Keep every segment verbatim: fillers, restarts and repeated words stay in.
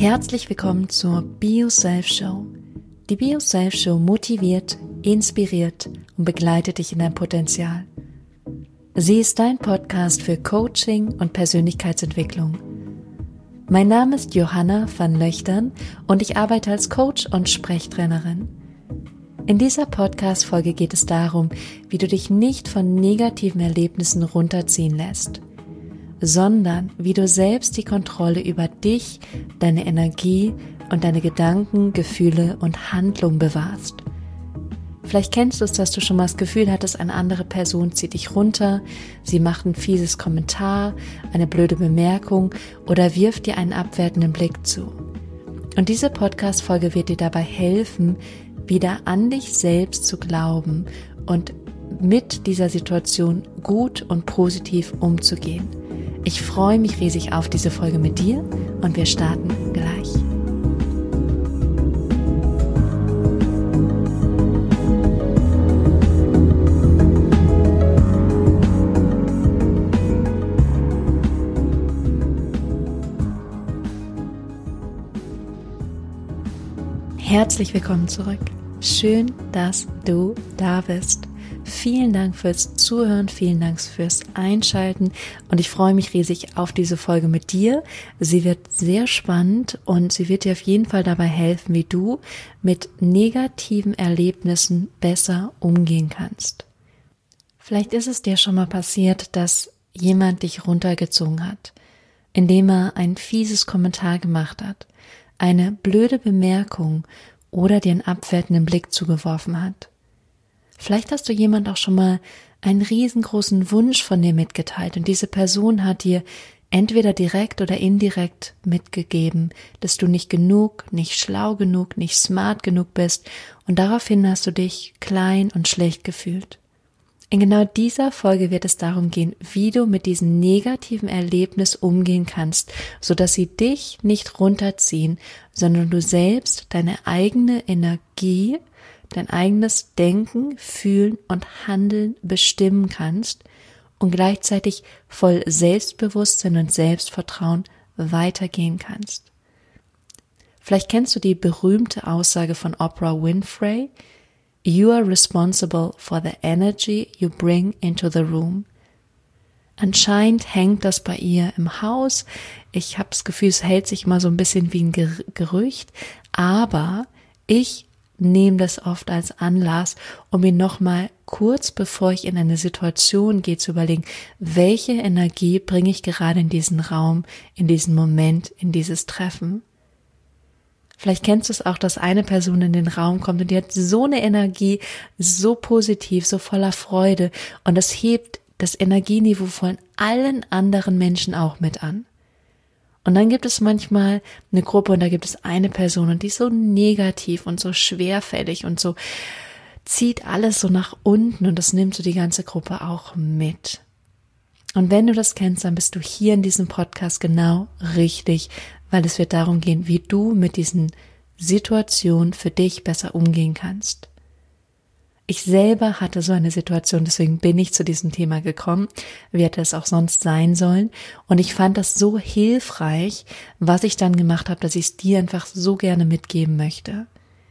Herzlich willkommen zur Be Yourself Show. Die Be Yourself Show motiviert, inspiriert und begleitet dich in dein Potenzial. Sie ist dein Podcast für Coaching und Persönlichkeitsentwicklung. Mein Name ist Johanna van Löchtern und ich arbeite als Coach und Sprechtrainerin. In dieser Podcast-Folge geht es darum, wie du dich nicht von negativen Erlebnissen runterziehen lässt, sondern wie du selbst die Kontrolle über dich, deine Energie und deine Gedanken, Gefühle und Handlungen bewahrst. Vielleicht kennst du es, dass du schon mal das Gefühl hattest, eine andere Person zieht dich runter, sie macht ein fieses Kommentar, eine blöde Bemerkung oder wirft dir einen abwertenden Blick zu. Und diese Podcast-Folge wird dir dabei helfen, wieder an dich selbst zu glauben und mit dieser Situation gut und positiv umzugehen. Ich freue mich riesig auf diese Folge mit dir und wir starten gleich. Herzlich willkommen zurück. Schön, dass du da bist. Vielen Dank fürs Zuhören, vielen Dank fürs Einschalten und ich freue mich riesig auf diese Folge mit dir. Sie wird sehr spannend und sie wird dir auf jeden Fall dabei helfen, wie du mit negativen Erlebnissen besser umgehen kannst. Vielleicht ist es dir schon mal passiert, dass jemand dich runtergezogen hat, indem er ein fieses Kommentar gemacht hat, eine blöde Bemerkung oder dir einen abwertenden Blick zugeworfen hat. Vielleicht hast du jemand auch schon mal einen riesengroßen Wunsch von dir mitgeteilt und diese Person hat dir entweder direkt oder indirekt mitgegeben, dass du nicht genug, nicht schlau genug, nicht smart genug bist und daraufhin hast du dich klein und schlecht gefühlt. In genau dieser Folge wird es darum gehen, wie du mit diesem negativen Erlebnis umgehen kannst, sodass sie dich nicht runterziehen, sondern du selbst deine eigene Energie, dein eigenes Denken, Fühlen und Handeln bestimmen kannst und gleichzeitig voll Selbstbewusstsein und Selbstvertrauen weitergehen kannst. Vielleicht kennst du die berühmte Aussage von Oprah Winfrey: You are responsible for the energy you bring into the room. Anscheinend hängt das bei ihr im Haus. Ich habe das Gefühl, es hält sich immer so ein bisschen wie ein Gerücht, aber ich nehme das oft als Anlass, um mir nochmal kurz bevor ich in eine Situation gehe, zu überlegen, welche Energie bringe ich gerade in diesen Raum, in diesen Moment, in dieses Treffen. Vielleicht kennst du es auch, dass eine Person in den Raum kommt und die hat so eine Energie, so positiv, so voller Freude und das hebt das Energieniveau von allen anderen Menschen auch mit an. Und dann gibt es manchmal eine Gruppe und da gibt es eine Person und die ist so negativ und so schwerfällig und so zieht alles so nach unten und das nimmt so die ganze Gruppe auch mit. Und wenn du das kennst, dann bist du hier in diesem Podcast genau richtig, weil es wird darum gehen, wie du mit diesen Situationen für dich besser umgehen kannst. Ich selber hatte so eine Situation, deswegen bin ich zu diesem Thema gekommen, wie hätte es auch sonst sein sollen. Und ich fand das so hilfreich, was ich dann gemacht habe, dass ich es dir einfach so gerne mitgeben möchte.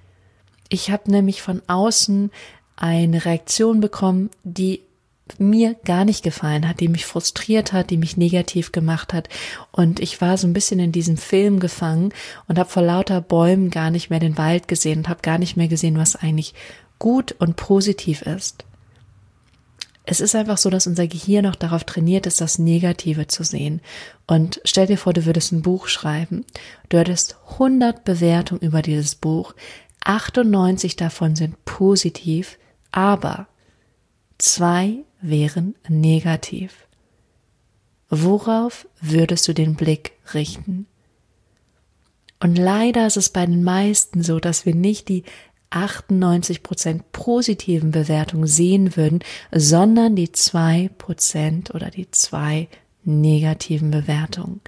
Ich habe nämlich von außen eine Reaktion bekommen, die mir gar nicht gefallen hat, die mich frustriert hat, die mich negativ gemacht hat. Und ich war so ein bisschen in diesem Film gefangen und habe vor lauter Bäumen gar nicht mehr den Wald gesehen und habe gar nicht mehr gesehen, was eigentlich gut und positiv ist. Es ist einfach so, dass unser Gehirn noch darauf trainiert ist, das Negative zu sehen. Und stell dir vor, du würdest ein Buch schreiben, du hättest hundert Bewertungen über dieses Buch, achtundneunzig davon sind positiv, aber zwei wären negativ. Worauf würdest du den Blick richten? Und leider ist es bei den meisten so, dass wir nicht die achtundneunzig Prozent positiven Bewertungen sehen würden, sondern die zwei Prozent oder die zwei negativen Bewertungen.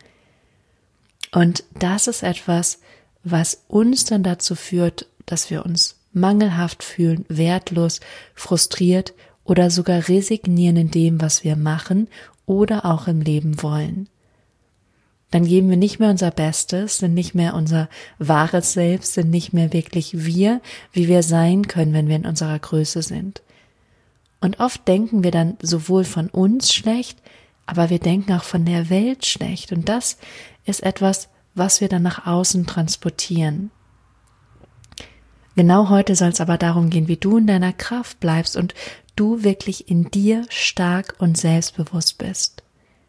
Und das ist etwas, was uns dann dazu führt, dass wir uns mangelhaft fühlen, wertlos, frustriert oder sogar resignieren in dem, was wir machen oder auch im Leben wollen. dann geben wir nicht mehr unser Bestes, sind nicht mehr unser wahres Selbst, sind nicht mehr wirklich wir, wie wir sein können, wenn wir in unserer Größe sind. Und oft denken wir dann sowohl von uns schlecht, aber wir denken auch von der Welt schlecht. Und das ist etwas, was wir dann nach außen transportieren. Genau heute soll es aber darum gehen, wie du in deiner Kraft bleibst und du wirklich in dir stark und selbstbewusst bist.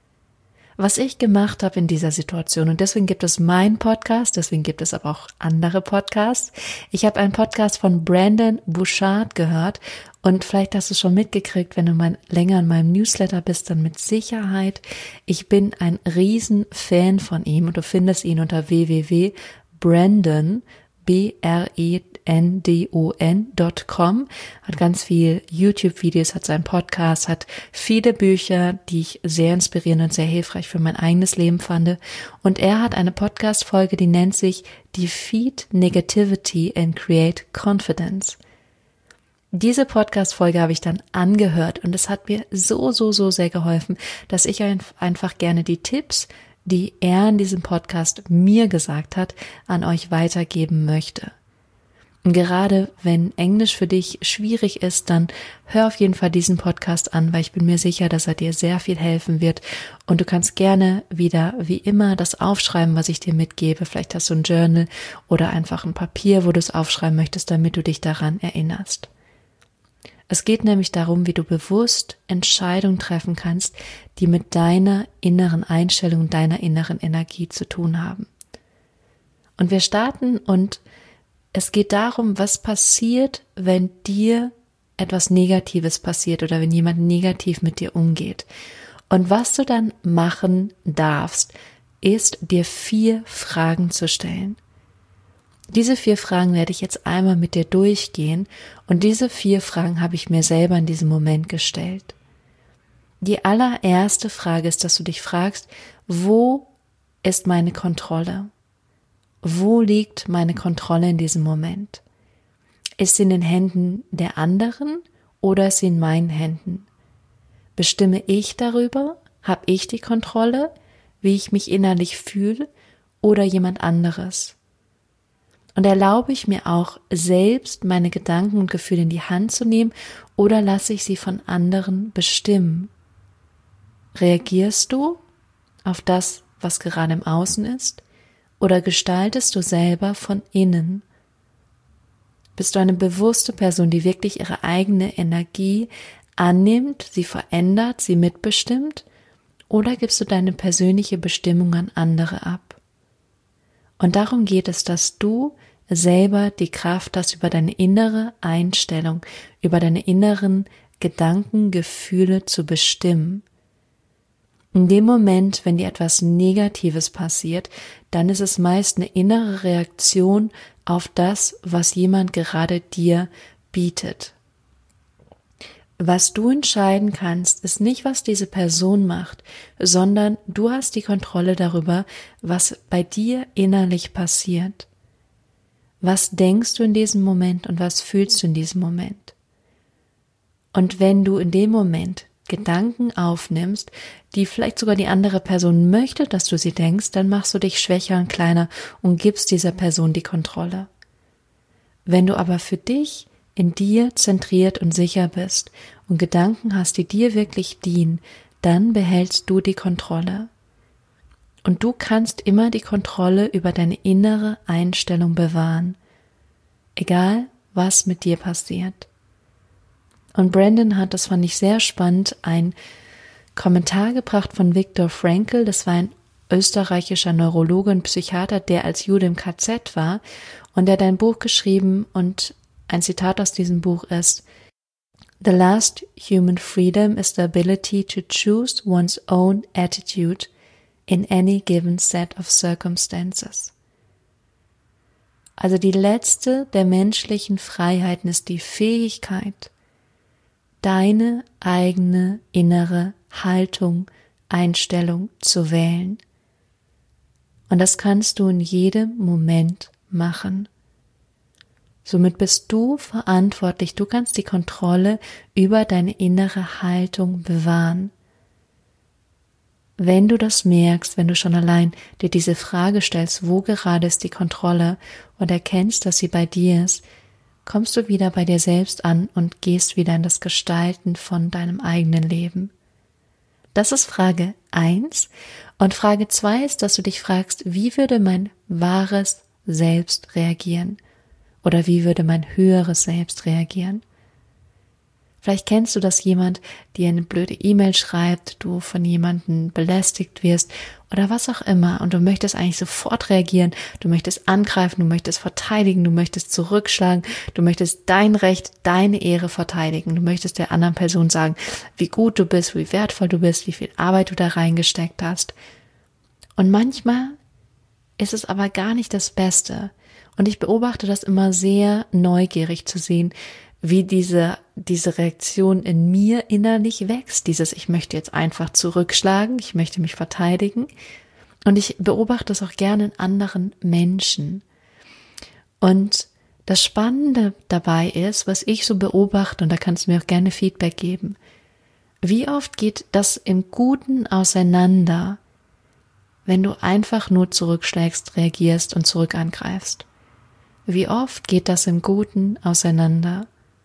Was ich gemacht habe in dieser Situation, und deswegen gibt es meinen Podcast, deswegen gibt es aber auch andere Podcasts. Ich habe einen Podcast von Brendon Burchard gehört und vielleicht hast du es schon mitgekriegt, wenn du mal länger in meinem Newsletter bist, dann mit Sicherheit. Ich bin ein Riesenfan von ihm und du findest ihn unter w w w punkt brendon B R E N D O N Punkt com, hat ganz viel YouTube-Videos, hat seinen Podcast, hat viele Bücher, die ich sehr inspirierend und sehr hilfreich für mein eigenes Leben fand. Und er hat eine Podcast-Folge, die nennt sich Defeat Negativity and Create Confidence. Diese Podcast-Folge habe ich dann angehört und es hat mir so, so, so sehr geholfen, dass ich einfach gerne die Tipps, die er in diesem Podcast mir gesagt hat, an euch weitergeben möchte. Und gerade wenn Englisch für dich schwierig ist, dann hör auf jeden Fall diesen Podcast an, weil ich bin mir sicher, dass er dir sehr viel helfen wird. Und du kannst gerne wieder, wie immer, das aufschreiben, was ich dir mitgebe. Vielleicht hast du ein Journal oder einfach ein Papier, wo du es aufschreiben möchtest, damit du dich daran erinnerst. Es geht nämlich darum, wie du bewusst Entscheidungen treffen kannst, die mit deiner inneren Einstellung und deiner inneren Energie zu tun haben. Und wir starten und es geht darum, was passiert, wenn dir etwas Negatives passiert oder wenn jemand negativ mit dir umgeht. Und was du dann machen darfst, ist dir vier Fragen zu stellen. Diese vier Fragen werde ich jetzt einmal mit dir durchgehen und diese vier Fragen habe ich mir selber in diesem Moment gestellt. Die allererste Frage ist, dass du dich fragst, wo ist meine Kontrolle? Wo liegt meine Kontrolle in diesem Moment? Ist sie in den Händen der anderen oder ist sie in meinen Händen? Bestimme ich darüber? Habe ich die Kontrolle, wie ich mich innerlich fühle oder jemand anderes? Und erlaube ich mir auch selbst, meine Gedanken und Gefühle in die Hand zu nehmen oder lasse ich sie von anderen bestimmen? Reagierst du auf das, was gerade im Außen ist, oder gestaltest du selber von innen? Bist du eine bewusste Person, die wirklich ihre eigene Energie annimmt, sie verändert, sie mitbestimmt, oder gibst du deine persönliche Bestimmung an andere ab? Und darum geht es, dass du selber die Kraft hast, über deine innere Einstellung, über deine inneren Gedanken, Gefühle zu bestimmen. In dem Moment, wenn dir etwas Negatives passiert, dann ist es meist eine innere Reaktion auf das, was jemand gerade dir bietet. Was du entscheiden kannst, ist nicht, was diese Person macht, sondern du hast die Kontrolle darüber, was bei dir innerlich passiert. Was denkst du in diesem Moment und was fühlst du in diesem Moment? Und wenn du in dem Moment Gedanken aufnimmst, die vielleicht sogar die andere Person möchte, dass du sie denkst, dann machst du dich schwächer und kleiner und gibst dieser Person die Kontrolle. Wenn du aber für dich in dir zentriert und sicher bist und Gedanken hast, die dir wirklich dienen, dann behältst du die Kontrolle. Und du kannst immer die Kontrolle über deine innere Einstellung bewahren, egal was mit dir passiert. Und Brendon hat, das fand ich sehr spannend, ein Kommentar gebracht von Viktor Frankl, das war ein österreichischer Neurologe und Psychiater, der als Jude im K Z war, und der hat ein Buch geschrieben und ein Zitat aus diesem Buch ist: The last human freedom is the ability to choose one's own attitude in any given set of circumstances. Also die letzte der menschlichen Freiheiten ist die Fähigkeit, deine eigene innere Haltung, Einstellung zu wählen. Und das kannst du in jedem Moment machen. Somit bist du verantwortlich, du kannst die Kontrolle über deine innere Haltung bewahren. wenn du das merkst, wenn du schon allein dir diese Frage stellst, wo gerade ist die Kontrolle und erkennst, dass sie bei dir ist, kommst du wieder bei dir selbst an und gehst wieder in das Gestalten von deinem eigenen Leben. Das ist Frage eins. Und Frage zwei ist, dass du dich fragst, wie würde mein wahres Selbst reagieren? Oder wie würde mein höheres Selbst reagieren? Vielleicht kennst du, dass jemand dir eine blöde E-Mail schreibt, du von jemandem belästigt wirst oder was auch immer und du möchtest eigentlich sofort reagieren, du möchtest angreifen, du möchtest verteidigen, du möchtest zurückschlagen, du möchtest dein Recht, deine Ehre verteidigen, du möchtest der anderen Person sagen, wie gut du bist, wie wertvoll du bist, wie viel Arbeit du da reingesteckt hast. Und manchmal ist es aber gar nicht das Beste. Und ich beobachte das immer sehr neugierig zu sehen, wie diese, diese Reaktion in mir innerlich wächst. Dieses, ich möchte jetzt einfach zurückschlagen, ich möchte mich verteidigen. Und ich beobachte es auch gerne in anderen Menschen. Und das Spannende dabei ist, was ich so beobachte, und da kannst du mir auch gerne Feedback geben, wie oft geht das im Guten auseinander, wenn du einfach nur zurückschlägst, reagierst und zurück angreifst? Wie oft geht das im Guten auseinander?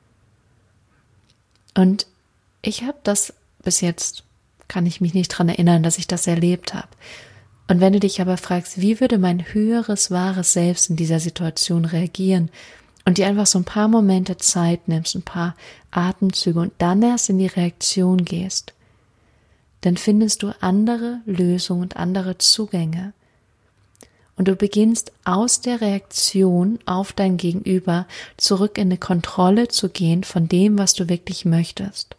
Und ich habe das bis jetzt, kann ich mich nicht dran erinnern, dass ich das erlebt habe. Und wenn du dich aber fragst, wie würde mein höheres, wahres Selbst in dieser Situation reagieren und dir einfach so ein paar Momente Zeit nimmst, ein paar Atemzüge und dann erst in die Reaktion gehst, dann findest du andere Lösungen und andere Zugänge. Und du beginnst aus der Reaktion auf dein Gegenüber zurück in eine Kontrolle zu gehen von dem, was du wirklich möchtest.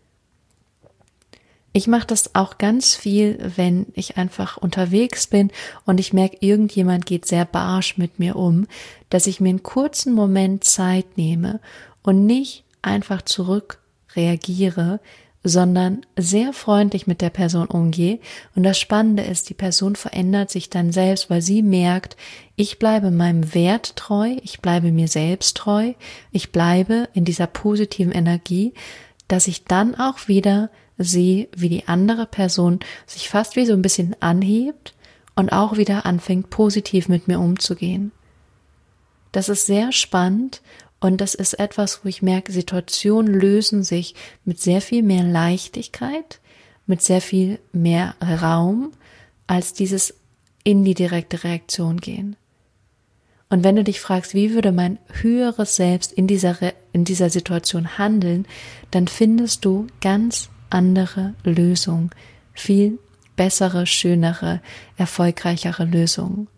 Ich mache das auch ganz viel, wenn ich einfach unterwegs bin und ich merke, irgendjemand geht sehr barsch mit mir um, dass ich mir einen kurzen Moment Zeit nehme und nicht einfach zurück reagiere, sondern sehr freundlich mit der Person umgehe. Und das Spannende ist, die Person verändert sich dann selbst, weil sie merkt, ich bleibe meinem Wert treu, ich bleibe mir selbst treu, ich bleibe in dieser positiven Energie, dass ich dann auch wieder sehe, wie die andere Person sich fast wie so ein bisschen anhebt und auch wieder anfängt, positiv mit mir umzugehen. Das ist sehr spannend. Und das ist etwas, wo ich merke, Situationen lösen sich mit sehr viel mehr Leichtigkeit, mit sehr viel mehr Raum, als dieses in die direkte Reaktion gehen. Und wenn du dich fragst, wie würde mein höheres Selbst in dieser, Re- in dieser Situation handeln, dann findest du ganz andere Lösungen, viel bessere, schönere, erfolgreichere Lösungen.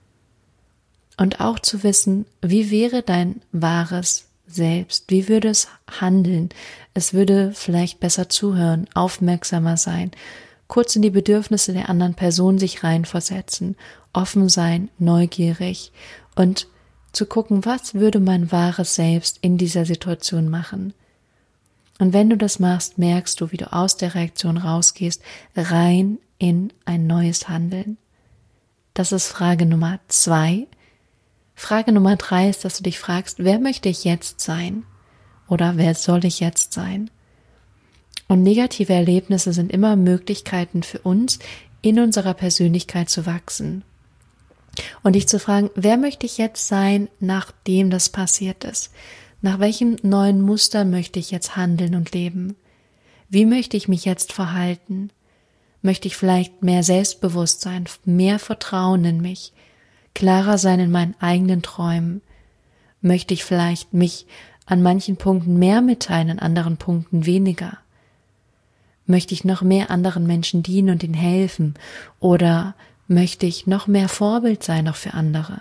Und auch zu wissen, wie wäre dein wahres Selbst? Wie würde es handeln? Es würde vielleicht besser zuhören, aufmerksamer sein, kurz in die Bedürfnisse der anderen Person sich reinversetzen, offen sein, neugierig und zu gucken, was würde mein wahres Selbst in dieser Situation machen? Und wenn du das machst, merkst du, wie du aus der Reaktion rausgehst, rein in ein neues Handeln. Das ist Frage Nummer zwei. Frage Nummer drei ist, dass du dich fragst, wer möchte ich jetzt sein? Oder wer soll ich jetzt sein? Und negative Erlebnisse sind immer Möglichkeiten für uns, in unserer Persönlichkeit zu wachsen. Und dich zu fragen, wer möchte ich jetzt sein, nachdem das passiert ist? Nach welchem neuen Muster möchte ich jetzt handeln und leben? Wie möchte ich mich jetzt verhalten? Möchte ich vielleicht mehr Selbstbewusstsein, mehr Vertrauen in mich? Klarer sein in meinen eigenen Träumen? Möchte ich vielleicht mich an manchen Punkten mehr mitteilen, an anderen Punkten weniger? Möchte ich noch mehr anderen Menschen dienen und ihnen helfen? Oder möchte ich noch mehr Vorbild sein, auch für andere?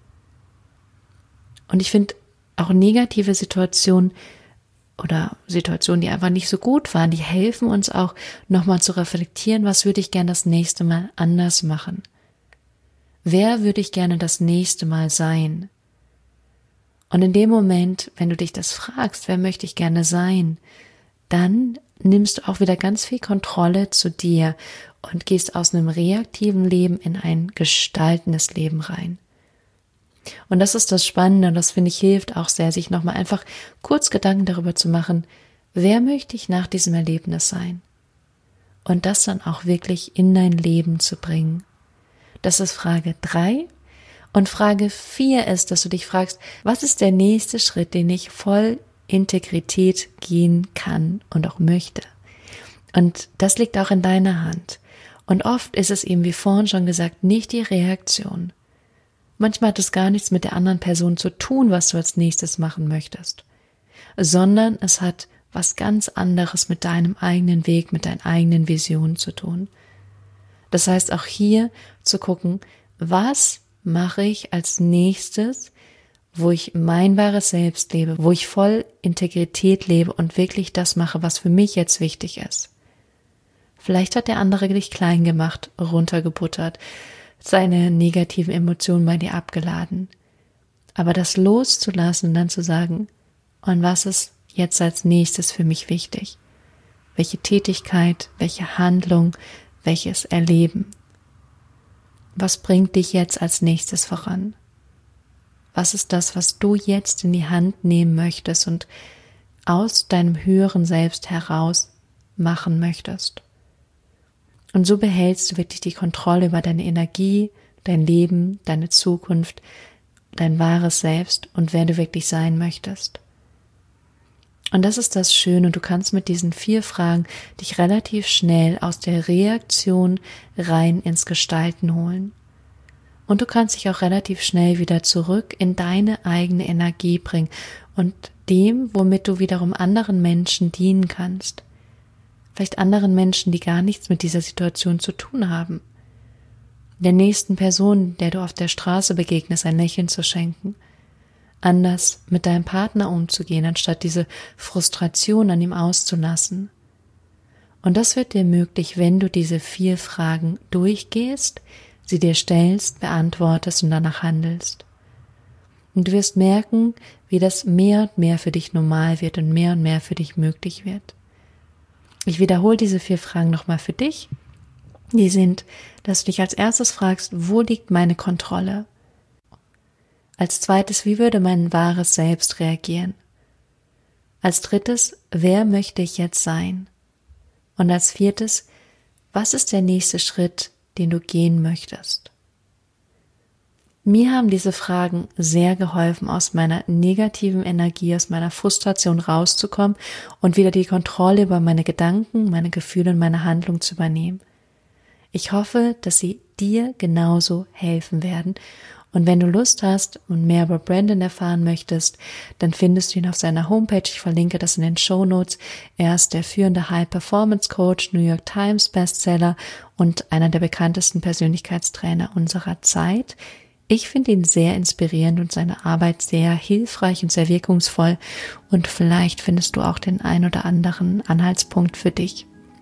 Und ich finde auch negative Situationen oder Situationen, die einfach nicht so gut waren, die helfen uns auch nochmal zu reflektieren, was würde ich gerne das nächste Mal anders machen? Wer würde ich gerne das nächste Mal sein? Und in dem Moment, wenn du dich das fragst, wer möchte ich gerne sein, dann nimmst du auch wieder ganz viel Kontrolle zu dir und gehst aus einem reaktiven Leben in ein gestaltendes Leben rein. Und das ist das Spannende und das, finde ich, hilft auch sehr, sich nochmal einfach kurz Gedanken darüber zu machen, wer möchte ich nach diesem Erlebnis sein? und das dann auch wirklich in dein Leben zu bringen. Das ist Frage drei. Und Frage vier ist, dass du dich fragst, was ist der nächste Schritt, den ich voll Integrität gehen kann und auch möchte? Und das liegt auch in deiner Hand. Und oft ist es eben, wie vorhin schon gesagt, nicht die Reaktion. Manchmal hat es gar nichts mit der anderen Person zu tun, was du als nächstes machen möchtest, sondern es hat was ganz anderes mit deinem eigenen Weg, mit deinen eigenen Visionen zu tun. Das heißt auch hier zu gucken, was mache ich als nächstes, wo ich mein wahres Selbst lebe, wo ich voll Integrität lebe und wirklich das mache, was für mich jetzt wichtig ist. Vielleicht hat der andere dich klein gemacht, runtergebuttert, seine negativen Emotionen bei dir abgeladen. Aber das loszulassen und dann zu sagen, und was ist jetzt als nächstes für mich wichtig? Welche Tätigkeit, welche Handlung, welches Erleben? Was bringt dich jetzt als nächstes voran? Was ist das, was du jetzt in die Hand nehmen möchtest und aus deinem höheren Selbst heraus machen möchtest? Und so behältst du wirklich die Kontrolle über deine Energie, dein Leben, deine Zukunft, dein wahres Selbst und wer du wirklich sein möchtest. Und das ist das Schöne, du kannst mit diesen vier Fragen dich relativ schnell aus der Reaktion rein ins Gestalten holen. Und du kannst dich auch relativ schnell wieder zurück in deine eigene Energie bringen und dem, womit du wiederum anderen Menschen dienen kannst. Vielleicht anderen Menschen, die gar nichts mit dieser Situation zu tun haben. Der nächsten Person, der du auf der Straße begegnest, ein Lächeln zu schenken. Anders mit deinem Partner umzugehen, anstatt diese Frustration an ihm auszulassen. Und das wird dir möglich, wenn du diese vier Fragen durchgehst, sie dir stellst, beantwortest und danach handelst. Und du wirst merken, wie das mehr und mehr für dich normal wird und mehr und mehr für dich möglich wird. Ich wiederhole diese vier Fragen nochmal für dich. Die sind, dass du dich als erstes fragst, wo liegt meine Kontrolle? Als zweites, wie würde mein wahres Selbst reagieren? Als drittes, wer möchte ich jetzt sein? Und als viertes, was ist der nächste Schritt, den du gehen möchtest? Mir haben diese Fragen sehr geholfen, aus meiner negativen Energie, aus meiner Frustration rauszukommen und wieder die Kontrolle über meine Gedanken, meine Gefühle und meine Handlung zu übernehmen. Ich hoffe, dass sie dir genauso helfen werden. Und wenn du Lust hast und mehr über Brandon erfahren möchtest, dann findest du ihn auf seiner Homepage. Ich verlinke das in den Shownotes. Er ist der führende High-Performance-Coach, New York Times Bestseller und einer der bekanntesten Persönlichkeitstrainer unserer Zeit. Ich finde ihn sehr inspirierend und seine Arbeit sehr hilfreich und sehr wirkungsvoll. Und vielleicht findest du auch den ein oder anderen Anhaltspunkt für dich.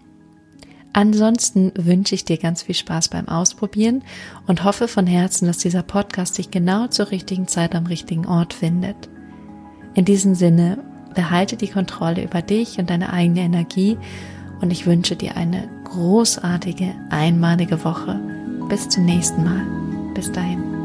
Ansonsten wünsche ich dir ganz viel Spaß beim Ausprobieren und hoffe von Herzen, dass dieser Podcast dich genau zur richtigen Zeit am richtigen Ort findet. In diesem Sinne, behalte die Kontrolle über dich und deine eigene Energie und ich wünsche dir eine großartige, einmalige Woche. Bis zum nächsten Mal. Bis dahin.